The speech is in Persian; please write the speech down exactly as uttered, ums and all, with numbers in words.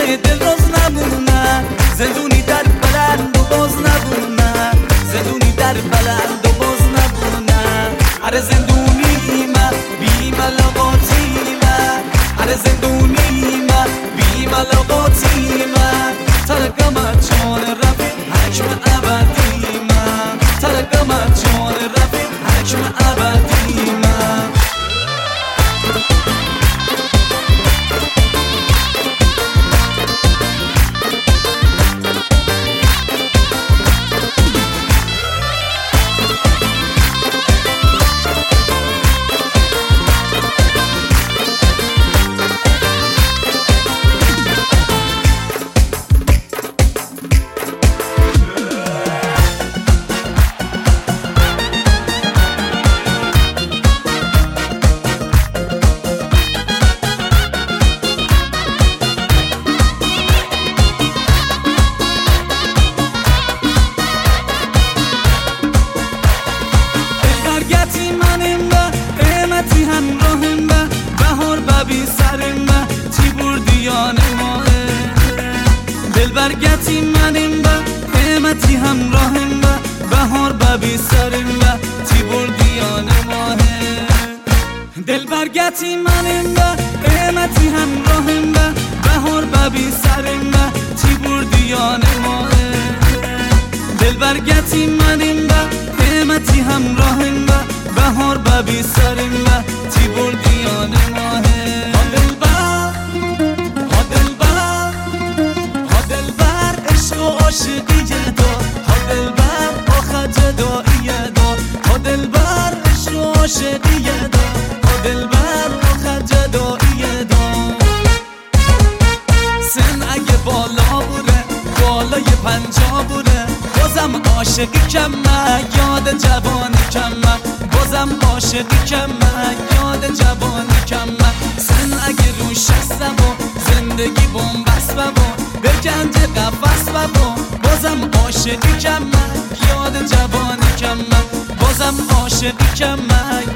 دل روز نمونه، زندونی در بلند و باز نمونه، زندونی در بلند و باز نمونه. هر زندونی ما بی ملاقاتی ما، هر زندونی ما بی ملاقاتی ما. ترکم جان رفیق حکم ابدی ما، ترکم جان رفیق حکم ابدی ما. همراهم با بهار ببی سرم با چی بردیان ماه دل برگتی منم با قیمتی همراهم با بهار ببی سرم با چی بردیان ماه دل برگتی منم با قیمتی همراهم با بهار ببی سرم با چی بردیان ماه دل برگتی منم با قیمتی همراهم با بهار ببی سرم با چی بردیان ماهه. ها دلبر ها دلبر ها دلبر عشق و عاشقیه دا، ها دلبر آخه جداییه دا، ها دلبر عشق و عاشقیه دا، ها دلبر آخه جداییه دا. سن اگه بالا بوده بالای پنجاه بوده بازم عاشقی کمه یاد جوانی کمه، بازم عاشقی کمه یاد جوانی کمه. سن اگه روش هستم و زندگی بومبست و به گنج قفص و بازم عاشقی کمه یاد جوانی کمه، بازم عاشقی کمه